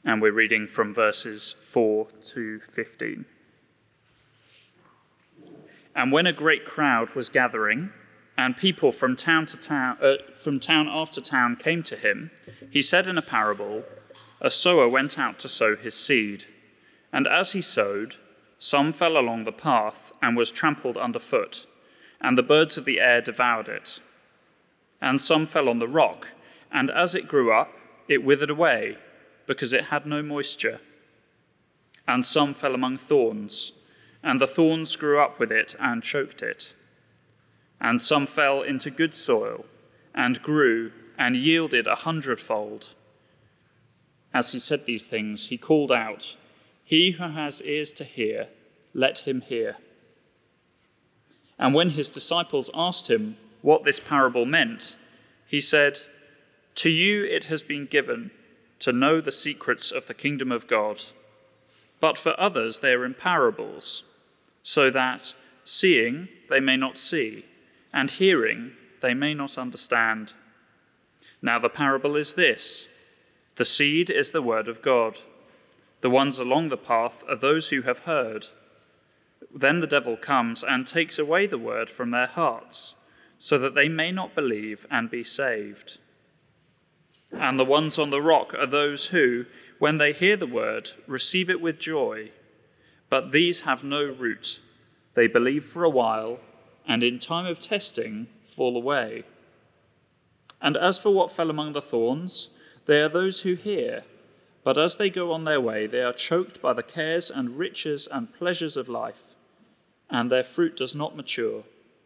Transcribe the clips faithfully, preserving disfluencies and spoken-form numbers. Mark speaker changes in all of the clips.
Speaker 1: and we're reading from verses four to fifteen. And when a great crowd was gathering, and people from town to town, uh, from town after town came to him, he said in a parable, a sower went out to sow his seed. And as he sowed, some fell along the path and was trampled underfoot, and the birds of the air devoured it. And some fell on the rock, and as it grew up, it withered away, because it had no moisture. And some fell among thorns, and the thorns grew up with it and choked it. And some fell into good soil, and grew, and yielded a hundredfold. As he said these things, he called out, "He who has ears to hear, let him hear." And when his disciples asked him what this parable meant, he said, "To you it has been given to know the secrets of the kingdom of God, but for others they are in parables, so that, seeing, they may not see, and hearing, they may not understand. Now the parable is this: the seed is the word of God. The ones along the path are those who have heard. Then the devil comes and takes away the word from their hearts, so that they may not believe and be saved. And the ones on the rock are those who, when they hear the word, receive it with joy. But these have no root. They believe for a while, and in time of testing fall away. And as for what fell among the thorns, they are those who hear, but as they go on their way, they are choked by the cares and riches and pleasures of life, and their fruit does not mature.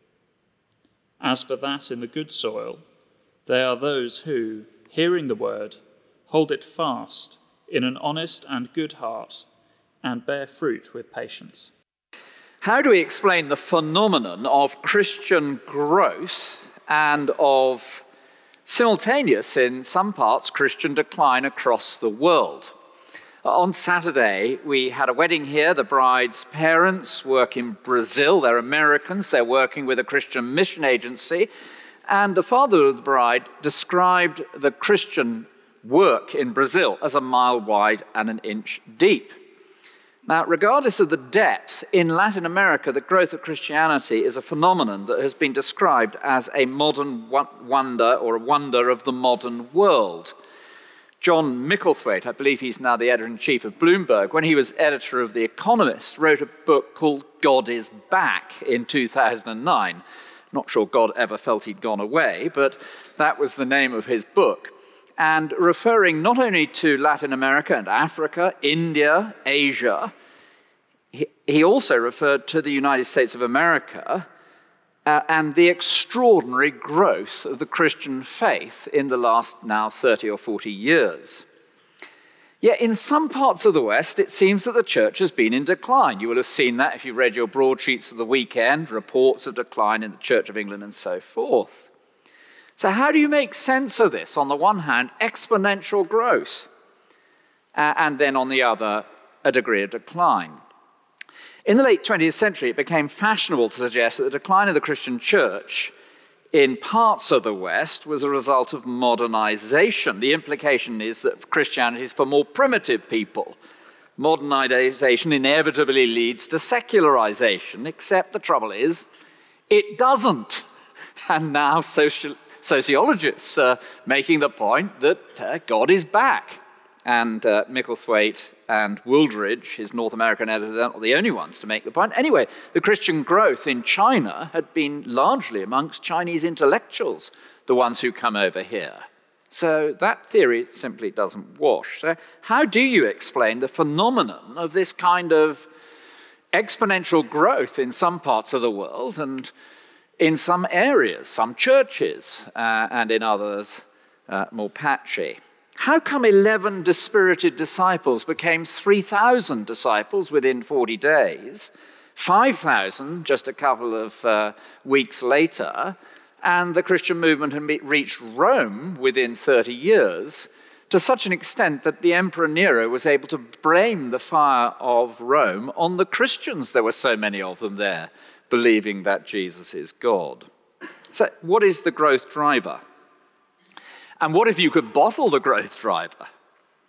Speaker 1: As for that in the good soil, they are those who, hearing the word, hold it fast in an honest and good heart, and bear fruit with patience.
Speaker 2: How do we explain the phenomenon of Christian growth and of simultaneous, in some parts, Christian decline across the world? On Saturday, we had a wedding here. The bride's parents work in Brazil. They're Americans. They're working with a Christian mission agency. And the father of the bride described the Christian work in Brazil as a mile wide and an inch deep. Now, regardless of the depth, in Latin America, the growth of Christianity is a phenomenon that has been described as a modern wonder, or a wonder of the modern world. John Micklethwaite, I believe he's now the editor-in-chief of Bloomberg, when he was editor of The Economist, wrote a book called God is Back in two thousand nine. Not sure God ever felt he'd gone away, but that was the name of his book. And referring not only to Latin America and Africa, India, Asia, he, he also referred to the United States of America uh, and the extraordinary growth of the Christian faith in the last now thirty or forty years. Yet in some parts of the West, it seems that the church has been in decline. You will have seen that if you read your broadsheets of the weekend, reports of decline in the Church of England and so forth. So how do you make sense of this? On the one hand, exponential growth, uh, and then on the other, a degree of decline. In the late twentieth century, it became fashionable to suggest that the decline of the Christian church in parts of the West was a result of modernization. The implication is that Christianity is for more primitive people. Modernization inevitably leads to secularization, except the trouble is, it doesn't. And now social Sociologists are making the point that uh, God is back. And uh, Micklethwaite and Wooldridge, his North American editor, are not the only ones to make the point. Anyway, the Christian growth in China had been largely amongst Chinese intellectuals, the ones who come over here. So that theory simply doesn't wash. So how do you explain the phenomenon of this kind of exponential growth in some parts of the world and in some areas, some churches, uh, and in others, uh, more patchy? How come eleven dispirited disciples became three thousand disciples within forty days, five thousand just a couple of uh, weeks later, and the Christian movement had reached Rome within thirty years, to such an extent that the Emperor Nero was able to blame the fire of Rome on the Christians? There were so many of them there, believing that Jesus is God. So what is the growth driver? And what if you could bottle the growth driver?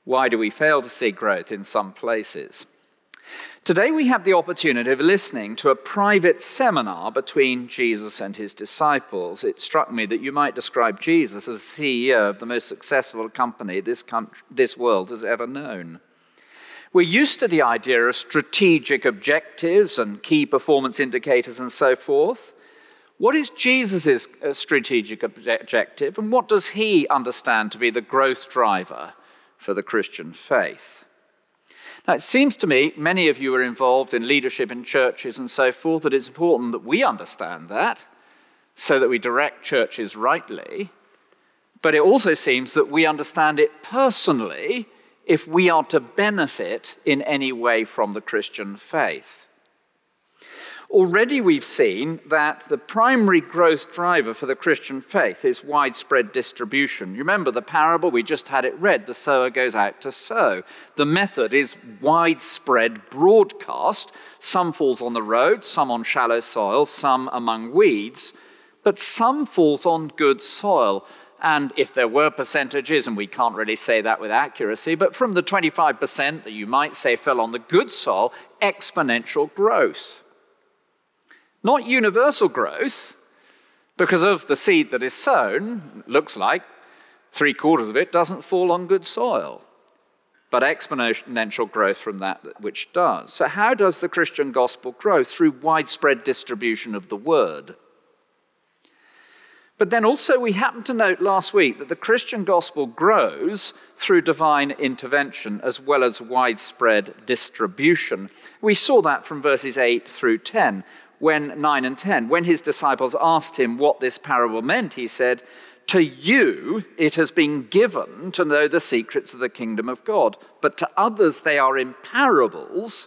Speaker 2: Why do we fail to see growth in some places? Today we have the opportunity of listening to a private seminar between Jesus and his disciples. It struck me that you might describe Jesus as the C E O of the most successful company this, country, this world has ever known. We're used to the idea of strategic objectives and key performance indicators and so forth. What is Jesus' strategic objective, and what does he understand to be the growth driver for the Christian faith? Now, it seems to me, many of you are involved in leadership in churches and so forth, that it's important that we understand that so that we direct churches rightly. But it also seems that we understand it personally if we are to benefit in any way from the Christian faith. Already we've seen that the primary growth driver for the Christian faith is widespread distribution. You remember the parable, we just had it read, the sower goes out to sow. The method is widespread broadcast. Some falls on the road, some on shallow soil, some among weeds, but some falls on good soil. And if there were percentages, and we can't really say that with accuracy, but from the twenty-five percent that you might say fell on the good soil, exponential growth. Not universal growth, because of the seed that is sown, looks like three quarters of it doesn't fall on good soil, but exponential growth from that which does. So how does the Christian gospel grow? Through widespread distribution of the word. But then also we happened to note last week that the Christian gospel grows through divine intervention as well as widespread distribution. We saw that from verses eight through ten. When nine and ten, when his disciples asked him what this parable meant, he said, "To you it has been given to know the secrets of the kingdom of God, but to others they are in parables,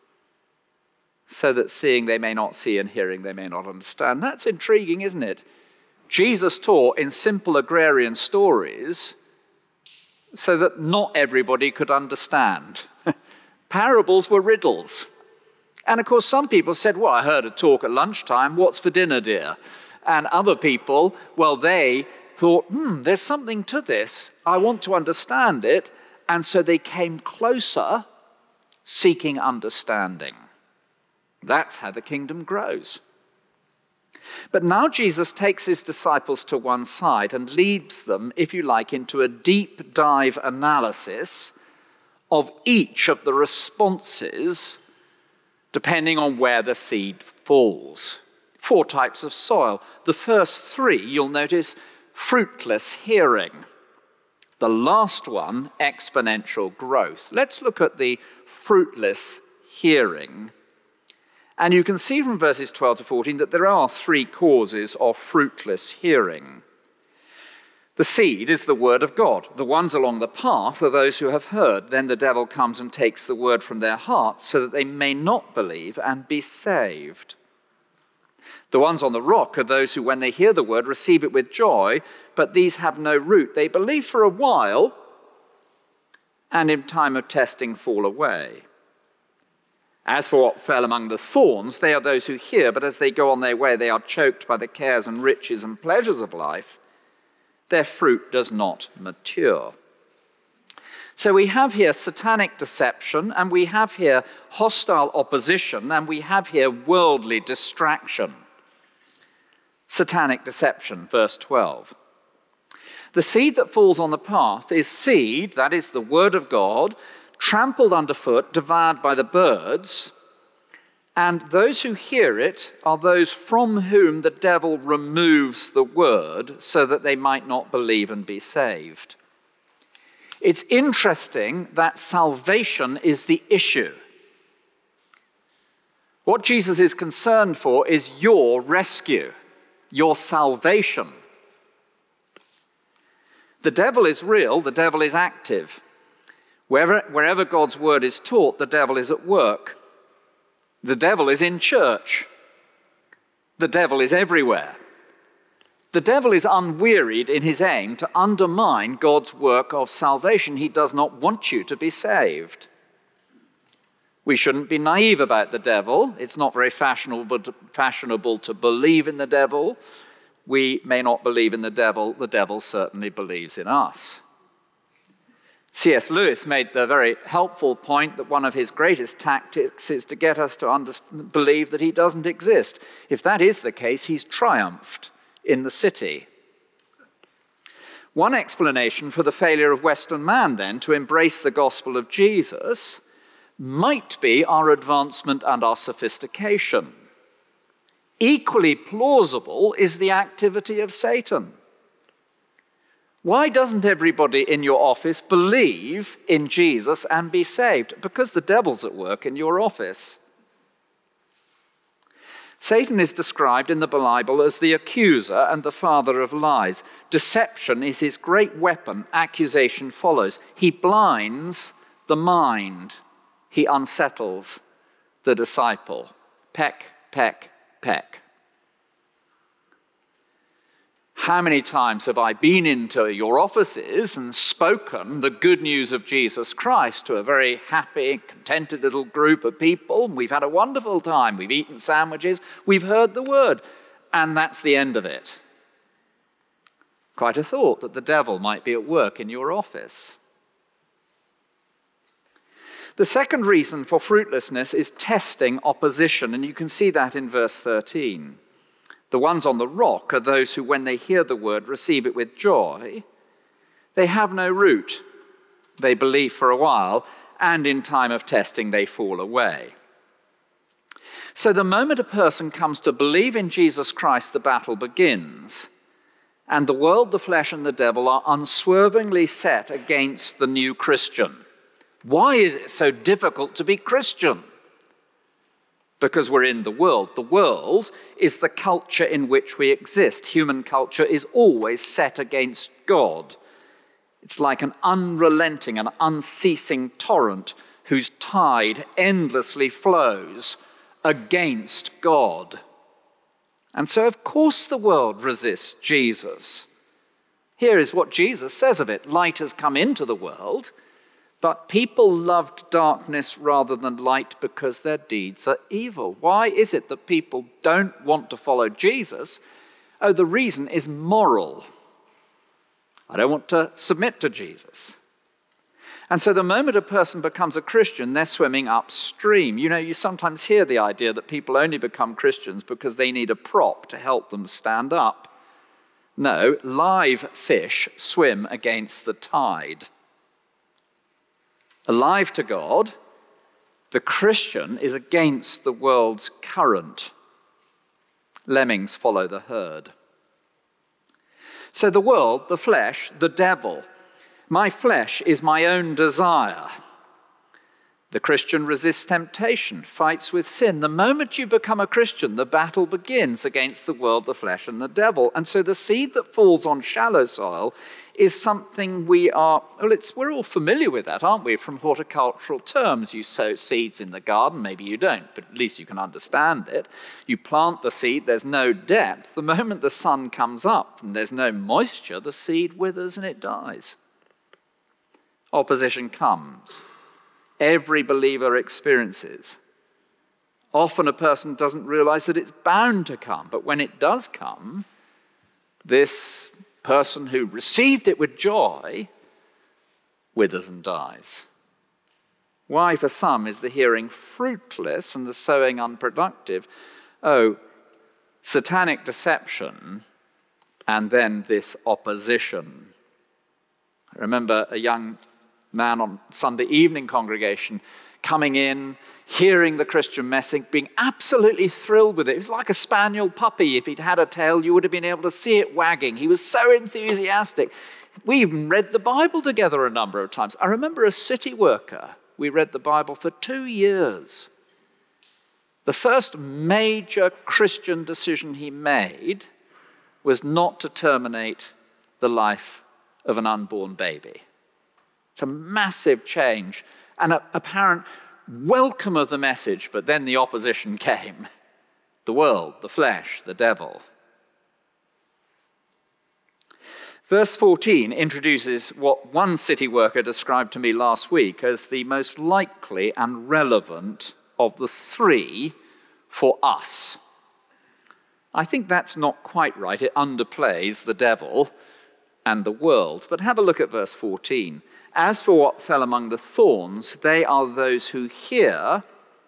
Speaker 2: so that seeing they may not see and hearing they may not understand." That's intriguing, isn't it? Jesus taught in simple agrarian stories so that not everybody could understand. Parables were riddles. And of course, some people said, well, I heard a talk at lunchtime, what's for dinner, dear? And other people, well, they thought, hmm, there's something to this. I want to understand it. And so they came closer, seeking understanding. That's how the kingdom grows. But now Jesus takes his disciples to one side and leads them, if you like, into a deep dive analysis of each of the responses depending on where the seed falls. Four types of soil. The first three, you'll notice, fruitless hearing. The last one, exponential growth. Let's look at the fruitless hearing. And you can see from verses twelve to fourteen that there are three causes of fruitless hearing. The seed is the word of God. The ones along the path are those who have heard. Then the devil comes and takes the word from their hearts so that they may not believe and be saved. The ones on the rock are those who, when they hear the word, receive it with joy, but these have no root. They believe for a while and in time of testing fall away. As for what fell among the thorns, they are those who hear, but as they go on their way, they are choked by the cares and riches and pleasures of life. Their fruit does not mature. So we have here satanic deception, and we have here hostile opposition, and we have here worldly distraction. Satanic deception, verse twelve. The seed that falls on the path is seed, that is the word of God, trampled underfoot, devoured by the birds, and those who hear it are those from whom the devil removes the word so that they might not believe and be saved. It's interesting that salvation is the issue. What Jesus is concerned for is your rescue, your salvation. The devil is real, the devil is active. Wherever, wherever God's word is taught, the devil is at work. The devil is in church. The devil is everywhere. The devil is unwearied in his aim to undermine God's work of salvation. He does not want you to be saved. We shouldn't be naive about the devil. It's not very fashionable to, fashionable to believe in the devil. We may not believe in the devil. The devil certainly believes in us. C S Lewis made the very helpful point that one of his greatest tactics is to get us to under- believe that he doesn't exist. If that is the case, he's triumphed in the city. One explanation for the failure of Western man, then, to embrace the gospel of Jesus might be our advancement and our sophistication. Equally plausible is the activity of Satan. Why doesn't everybody in your office believe in Jesus and be saved? Because the devil's at work in your office. Satan is described in the Bible as the accuser and the father of lies. Deception is his great weapon. Accusation follows. He blinds the mind. He unsettles the disciple. Peck, peck, peck. How many times have I been into your offices and spoken the good news of Jesus Christ to a very happy, contented little group of people? And we've had a wonderful time. We've eaten sandwiches. We've heard the word. And that's the end of it. Quite a thought that the devil might be at work in your office. The second reason for fruitlessness is testing opposition. And you can see that in verse thirteen. The ones on the rock are those who, when they hear the word, receive it with joy. They have no root. They believe for a while, and in time of testing, they fall away. So the moment a person comes to believe in Jesus Christ, the battle begins, and the world, the flesh, and the devil are unswervingly set against the new Christian. Why is it so difficult to be Christian? Because we're in the world. The world is the culture in which we exist. Human culture is always set against God. It's like an unrelenting and unceasing torrent whose tide endlessly flows against God. And so, of course, the world resists Jesus. Here is what Jesus says of it. Light has come into the world, but people loved darkness rather than light because their deeds are evil. Why is it that people don't want to follow Jesus? Oh, the reason is moral. I don't want to submit to Jesus. And so the moment a person becomes a Christian, they're swimming upstream. You know, you sometimes hear the idea that people only become Christians because they need a prop to help them stand up. No, live fish swim against the tide. Alive to God, the Christian is against the world's current. Lemmings follow the herd. So the world, the flesh, the devil. My flesh is my own desire. The Christian resists temptation, fights with sin. The moment you become a Christian, the battle begins against the world, the flesh, and the devil. And so the seed that falls on shallow soil is something we are, well, it's, we're all familiar with that, aren't we? From horticultural terms, you sow seeds in the garden, maybe you don't, but at least you can understand it. You plant the seed, there's no depth. The moment the sun comes up and there's no moisture, the seed withers and it dies. Opposition comes. Every believer experiences. Often a person doesn't realize that it's bound to come, but when it does come, this person who received it with joy withers and dies. Why for some is the hearing fruitless and the sowing unproductive? Oh, satanic deception and then this opposition. I remember a young man on Sunday evening congregation coming in, hearing the Christian message, being absolutely thrilled with it. It was like a spaniel puppy. If he'd had a tail, you would have been able to see it wagging. He was so enthusiastic. We even read the Bible together a number of times. I remember a city worker. We read the Bible for two years. The first major Christian decision he made was not to terminate the life of an unborn baby. It's a massive change and an apparent welcome of the message, but then the opposition came. The world, the flesh, the devil. Verse fourteen introduces what one city worker described to me last week as the most likely and relevant of the three for us. I think that's not quite right. It underplays the devil and the world. But have a look at verse fourteen. As for what fell among the thorns, they are those who hear,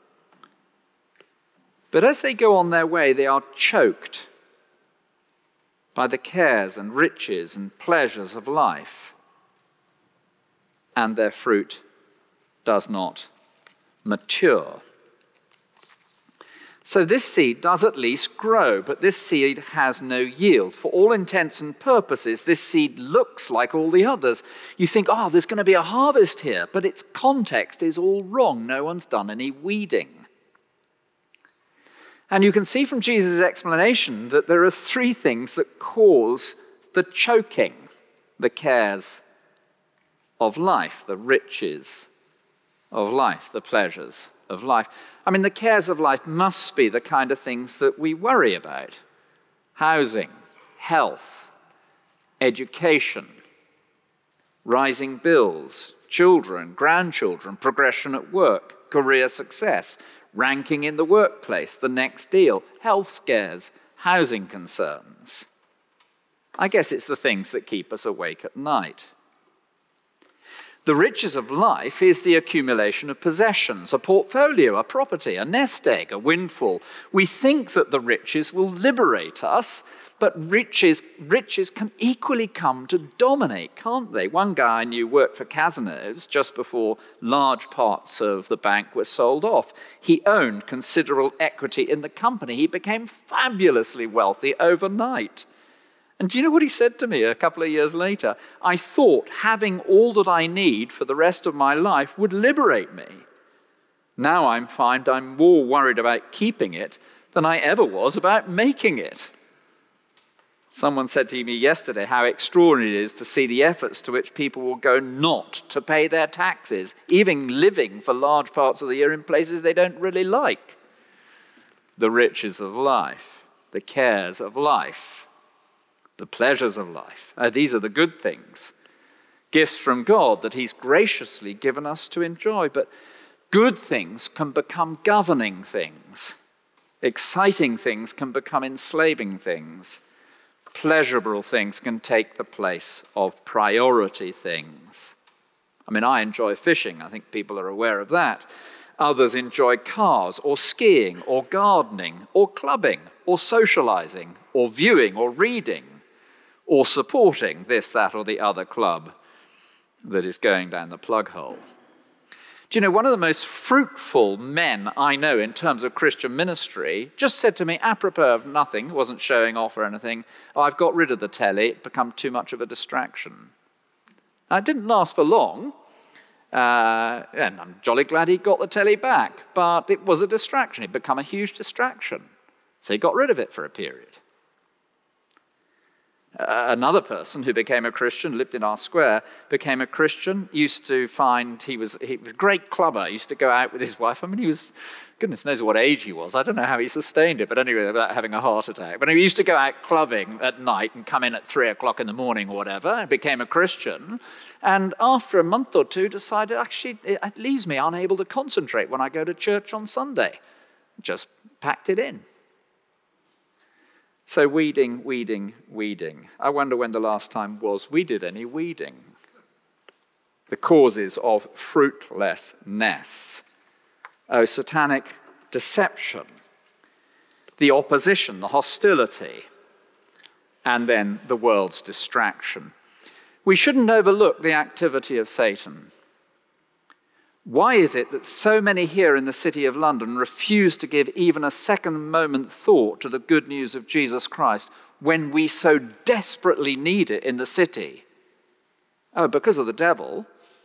Speaker 2: but as they go on their way, they are choked by the cares and riches and pleasures of life, and their fruit does not mature. So this seed does at least grow, but this seed has no yield. For all intents and purposes, this seed looks like all the others. You think, oh, there's going to be a harvest here, but its context is all wrong. No one's done any weeding. And you can see from Jesus' explanation that there are three things that cause the choking, the cares of life, the riches of life, the pleasures of life. I mean, the cares of life must be the kind of things that we worry about. Housing, health, education, rising bills, children, grandchildren, progression at work, career success, ranking in the workplace, the next deal, health scares, housing concerns. I guess it's the things that keep us awake at night. The riches of life is the accumulation of possessions, a portfolio, a property, a nest egg, a windfall. We think that the riches will liberate us, but riches, riches can equally come to dominate, can't they? One guy I knew worked for Casinos just before large parts of the bank were sold off. He owned considerable equity in the company. He became fabulously wealthy overnight. And do you know what he said to me a couple of years later? I thought having all that I need for the rest of my life would liberate me. Now I find I'm more worried about keeping it than I ever was about making it. Someone said to me yesterday how extraordinary it is to see the efforts to which people will go not to pay their taxes, even living for large parts of the year in places they don't really like. The riches of life, the cares of life, the pleasures of life. Uh, these are the good things. Gifts from God that he's graciously given us to enjoy. But good things can become governing things. Exciting things can become enslaving things. Pleasurable things can take the place of priority things. I mean, I enjoy fishing. I think people are aware of that. Others enjoy cars or skiing or gardening or clubbing or socializing or viewing or reading, or supporting this, that, or the other club that is going down the plug hole. Do you know, one of the most fruitful men I know in terms of Christian ministry just said to me, apropos of nothing, wasn't showing off or anything, oh, I've got rid of the telly, it become too much of a distraction. Now, it didn't last for long, uh, and I'm jolly glad he got the telly back, but it was a distraction. It became a huge distraction. So he got rid of it for a period. Uh, another person who became a Christian, lived in our square, became a Christian, used to find he was, he was a great clubber, used to go out with his wife. I mean, he was, goodness knows what age he was. I don't know how he sustained it, but anyway, without having a heart attack. But he used to go out clubbing at night and come in at three o'clock in the morning or whatever, and became a Christian. And after a month or two, decided, actually, it leaves me unable to concentrate when I go to church on Sunday. Just packed it in. So weeding, weeding, weeding. I wonder when the last time was we did any weeding. The causes of fruitlessness. Oh, satanic deception. The opposition, the hostility. And then the world's distraction. We shouldn't overlook the activity of Satan. Why is it that so many here in the city of London refuse to give even a second moment thought to the good news of Jesus Christ when we so desperately need it in the city? Oh, because of the devil.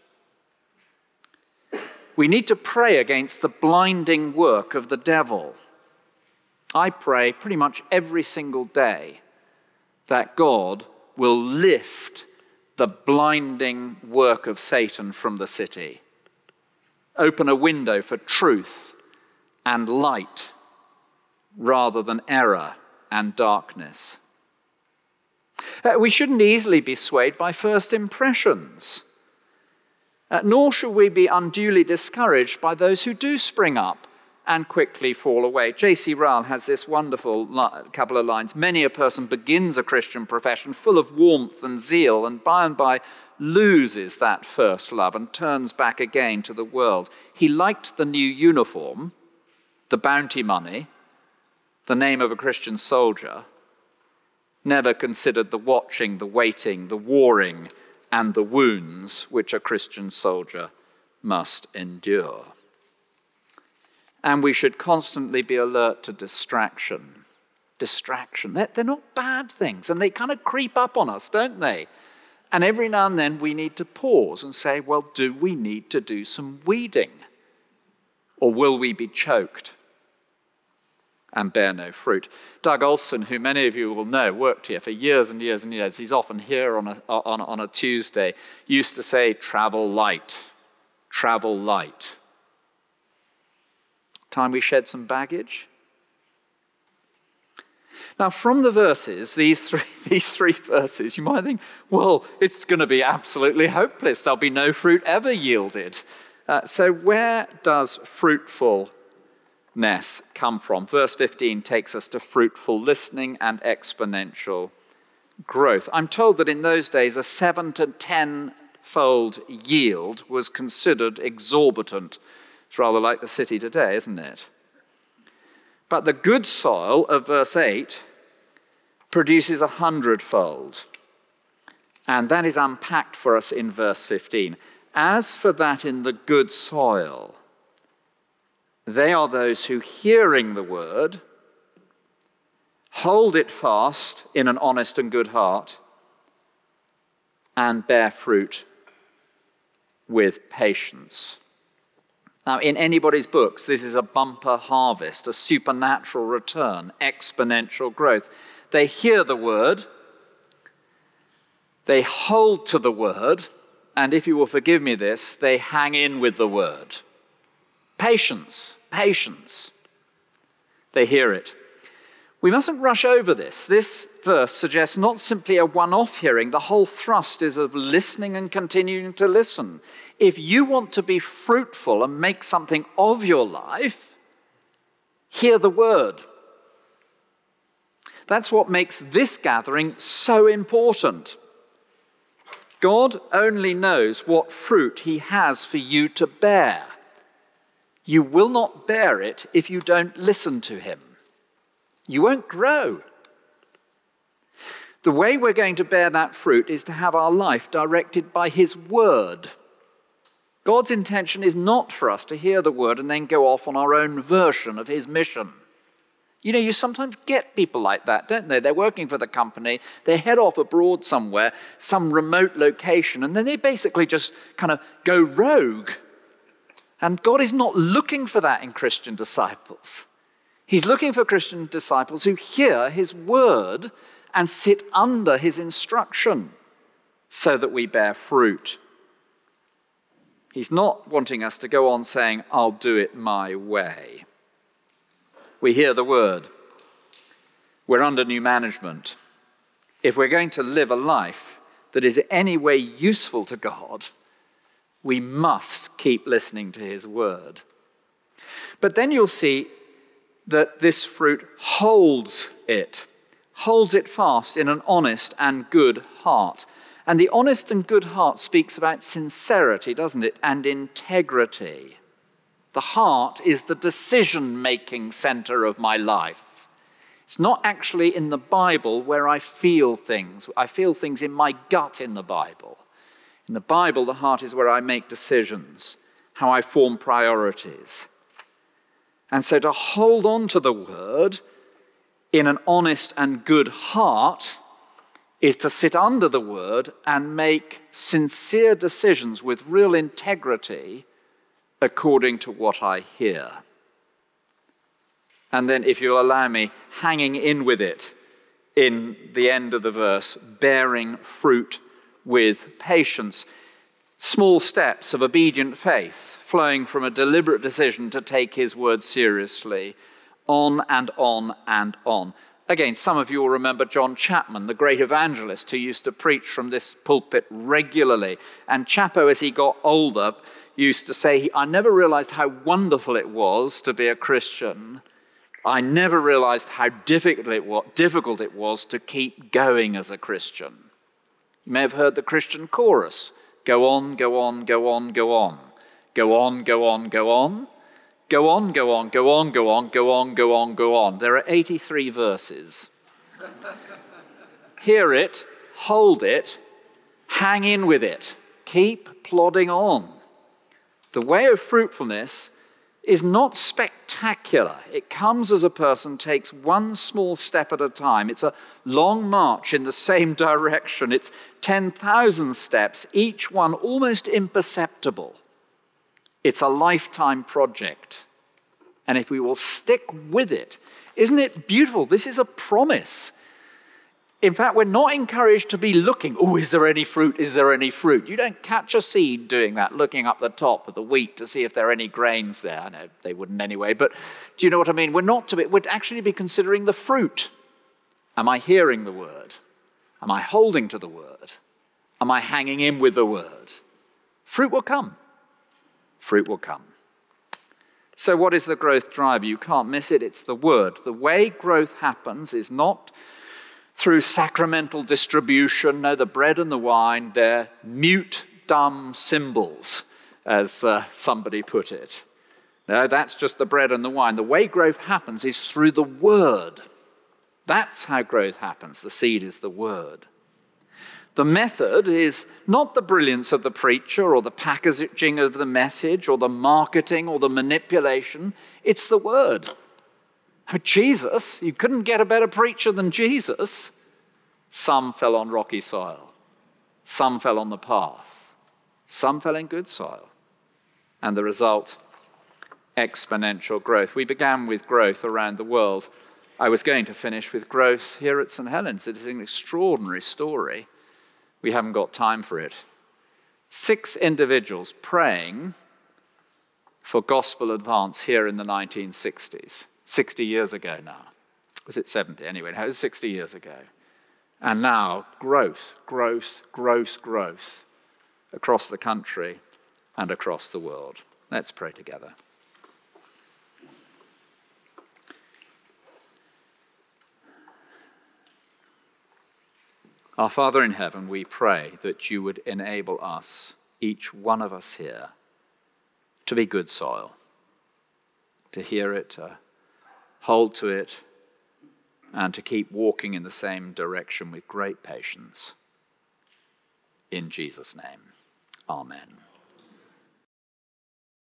Speaker 2: We need to pray against the blinding work of the devil. I pray pretty much every single day that God will lift the blinding work of Satan from the city. Open a window for truth and light rather than error and darkness. Uh, we shouldn't easily be swayed by first impressions, uh, nor should we be unduly discouraged by those who do spring up and quickly fall away. J C Ryle has this wonderful li- couple of lines. Many a person begins a Christian profession full of warmth and zeal, and by and by loses that first love and turns back again to the world. He liked the new uniform, the bounty money, the name of a Christian soldier, never considered the watching, the waiting, the warring, and the wounds which a Christian soldier must endure. And we should constantly be alert to distraction. Distraction. They're, they're not bad things, and they kind of creep up on us, don't they? And every now and then we need to pause and say, well, do we need to do some weeding? Or will we be choked and bear no fruit? Doug Olson, who many of you will know, worked here for years and years and years. He's often here on a, on, on a Tuesday. Used to say, travel light, travel light. Time we shed some baggage. Now, from the verses, these three, these three verses, you might think, well, it's going to be absolutely hopeless. There'll be no fruit ever yielded. Uh, so where does fruitfulness come from? Verse fifteen takes us to fruitful listening and exponential growth. I'm told that in those days, a seven to ten-fold yield was considered exorbitant. It's rather like the city today, isn't it? But the good soil of verse eight produces a hundredfold. And that is unpacked for us in verse fifteen. As for that in the good soil, they are those who, hearing the word, hold it fast in an honest and good heart, and bear fruit with patience. Now, in anybody's books, this is a bumper harvest, a supernatural return, exponential growth. They hear the word, they hold to the word, and if you will forgive me this, they hang in with the word. Patience, patience. They hear it. We mustn't rush over this. This verse suggests not simply a one-off hearing. The whole thrust is of listening and continuing to listen. If you want to be fruitful and make something of your life, hear the word. That's what makes this gathering so important. God only knows what fruit he has for you to bear. You will not bear it if you don't listen to him. You won't grow. The way we're going to bear that fruit is to have our life directed by his word. God's intention is not for us to hear the word and then go off on our own version of his mission. You know, you sometimes get people like that, don't they? They're working for the company, they head off abroad somewhere, some remote location, and then they basically just kind of go rogue. And God is not looking for that in Christian disciples. He's looking for Christian disciples who hear his word and sit under his instruction so that we bear fruit. He's not wanting us to go on saying, I'll do it my way. We hear the word. We're under new management. If we're going to live a life that is in any way useful to God, we must keep listening to his word. But then you'll see that this fruit holds it, holds it fast in an honest and good heart. And the honest and good heart speaks about sincerity, doesn't it? And integrity. The heart is the decision-making center of my life. It's not actually in the Bible where I feel things. I feel things in my gut in the Bible. In the Bible, the heart is where I make decisions, how I form priorities. And so to hold on to the word in an honest and good heart is to sit under the word and make sincere decisions with real integrity according to what I hear. And then, if you'll allow me, hanging in with it in the end of the verse, bearing fruit with patience. Small steps of obedient faith flowing from a deliberate decision to take his word seriously, on and on and on. Again, some of you will remember John Chapman, the great evangelist who used to preach from this pulpit regularly. And Chapo, as he got older, used to say, I never realized how wonderful it was to be a Christian. I never realized how difficult it was, difficult it was to keep going as a Christian. You may have heard the Christian chorus. Go on, go on, go on, go on. Go on, go on, go on. Go on, go on, go on, go on, go on, go on, go on. There are eighty-three verses. Hear it, hold it, hang in with it. Keep plodding on. The way of fruitfulness is not spectacular. It comes as a person takes one small step at a time. It's a long march in the same direction. It's ten thousand steps, each one almost imperceptible. It's a lifetime project. And if we will stick with it, isn't it beautiful? This is a promise. In fact, we're not encouraged to be looking, oh, is there any fruit? Is there any fruit? You don't catch a seed doing that, looking up the top of the wheat to see if there are any grains there. I know they wouldn't anyway, but do you know what I mean? We're not to be, we'd actually be considering the fruit. Am I hearing the word? Am I holding to the word? Am I hanging in with the word? Fruit will come. Fruit will come. So what is the growth driver? You can't miss it. It's the word. The way growth happens is not through sacramental distribution. No, the bread and the wine, they're mute, dumb symbols, as uh, somebody put it. No, that's just the bread and the wine. The way growth happens is through the word. That's how growth happens. The seed is the word. The method is not the brilliance of the preacher or the packaging of the message or the marketing or the manipulation. It's the word. Jesus, you couldn't get a better preacher than Jesus. Some fell on rocky soil. Some fell on the path. Some fell in good soil. And the result, exponential growth. We began with growth around the world. I was going to finish with growth here at Saint Helens. It is an extraordinary story. We haven't got time for it. Six individuals praying for gospel advance here in the nineteen sixties. sixty years ago now. Was it seventy? Anyway, it was sixty years ago. And now, growth, growth, growth, growth across the country and across the world. Let's pray together. Our Father in heaven, we pray that you would enable us, each one of us here, to be good soil, to hear it, to hold to it, and to keep walking in the same direction with great patience. In Jesus' name, amen.